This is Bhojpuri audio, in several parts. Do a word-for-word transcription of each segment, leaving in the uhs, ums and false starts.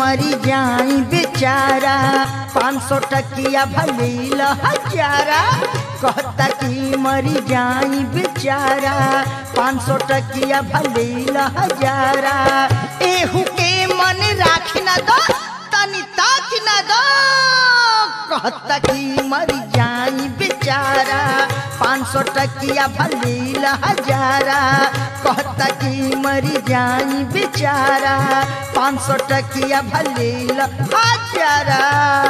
मरी जाई बेचारा, पाँच सौ टकिया भले हजारा। कहता कि मरी जाई बेचारा, पाँच सौ टकिया भले हजारा। एहू के मन राख न दो, तनी ताक न दो। कहता कि मरी जाई बेचारा, पाँच सौ टकिया भले हजारा। कहता कि मरी जाई बेचारा, पाँच सौ टकिया भले हजारा।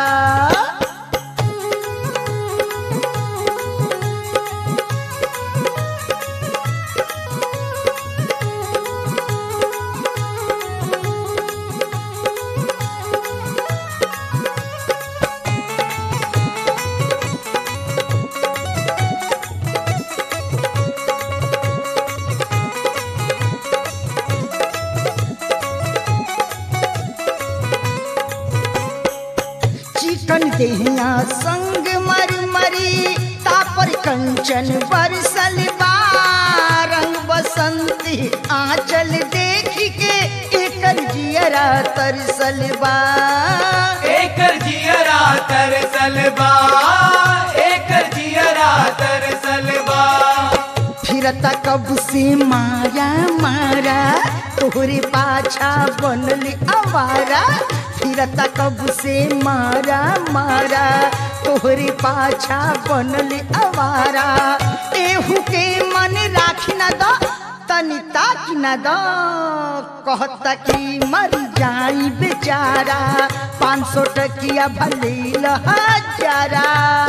चिकन देहिया संग मर मरी, तापर कंचन बरसल बा। रंग बसंती आंचल देख के एकर जियरा तरसल बा। एकर जियरा तरसल बा, एकर जियरा तरसल बा। फिरता कब से मारा मारा, तोहरे पाछा बनल आवारा। फिरता कब से मारा मारा, तोहरे पाछा बनल आवारा। एहू के मन राख न दो, तनी ताक न दो। कहता कि मर जाई बेचारा, पाँच सौ टकिया भले हजारा।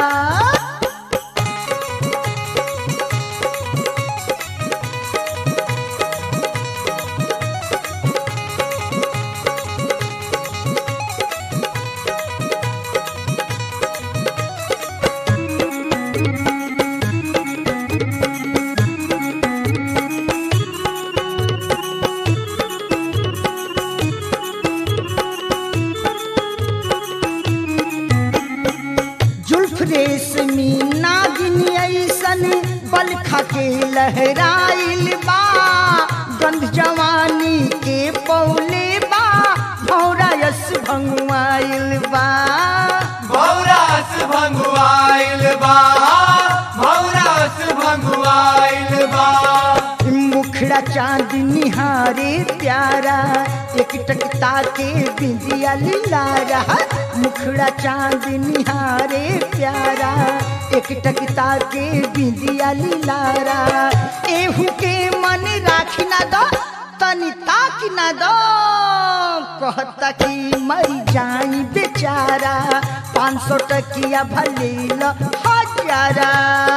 रेशमी नागिन ऐसन बलखा के लहराइल बा। गंध जवानी के पौले बा, भौरायस भंगुआइल बा। भौरास भंगुआइल बा, भौरास भंगुआइल बा। मुखड़ा चांद निहारे प्यारा, एक टकता के बिंदिया लीलारा। मुखड़ा चांद निहारे प्यारा, एक टकता के बिंदिया लीलारा। एहू के मन राख न दो, तनी ताक न दो। कहता कि मरी जाई बेचारा, पाँच सौ टकिया भले हजारा।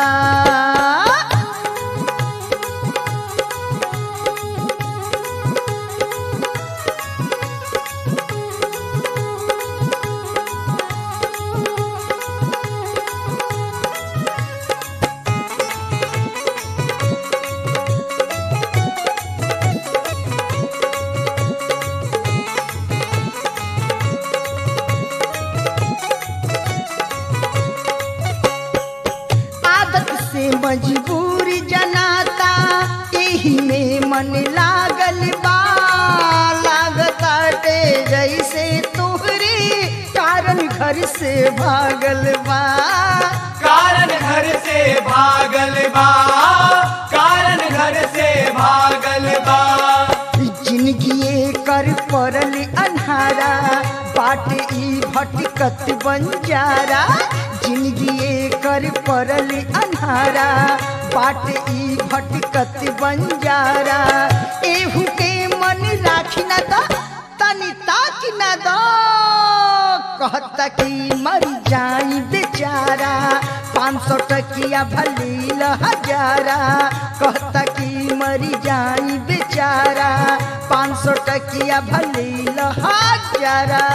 मजबूर जनाता, एही में मन लागल बा। लागताटे जैसे तोहरे कारण घर से भागल बा। कारण घर से भागल बा, कारण घर से भागल बा। जिंदगी कर पड़ल अन्हारा, बाट ई भटकत बंजारा। जिंदगी कर पड़ल अन्हारा, बाट ई भटकत बंजारा। एहू के मन राख न दो, तनी ताक न दो। कहता कि मर जाई बेचारा, पाँच सौ टकिया भले हजारा। कहता कि मर जाई बेचारा, पाँच सौ टकिया भले हजारा।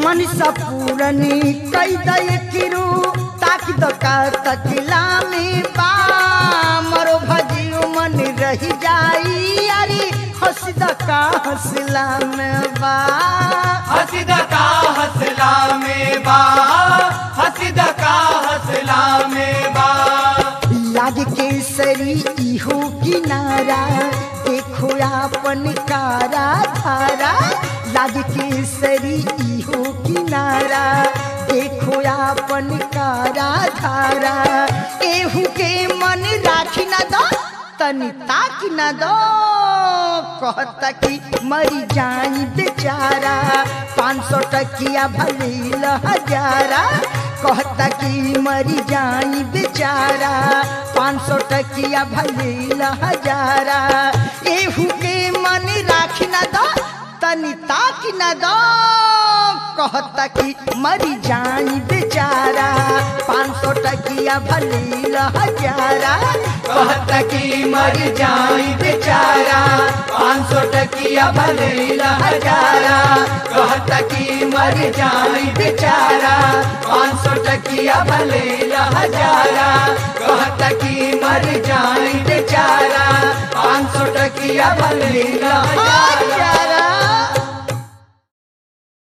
मन सपूरनी कई दय किरू ताकि दका तकला में बा मरो भजियो मन रही जाई अरे हंसद का हंसला में बा हसीद का हंसला में बा हसीद का हंसला में बा लाग केसरी इहो किनारा देखो आपन कारा धारा लाग केसरी इहो किनारा देखो आपन कारा धारा एहू के मन राखी न दो तनी ताकि न दो कहता कि मरी जाई बेचारा पाँच सौ टकिया भले हजारा कहता कि मरी जाई बेचारा पाँच सौ टकिया भले हजारा एहू के मन राखी न दो तनी ताकि न दो कहता कि मरी जाई बेचारा पाँच सौ टकिया भले हजारा कहता कि मर जाई बेचारा पाँच सौ टकिया भले हजारा कहता कि मर जाई बेचारा पाँच सौ टकिया भले हजारा कहता कि मर जाई बेचारा पाँच सौ टकिया भले हजारा।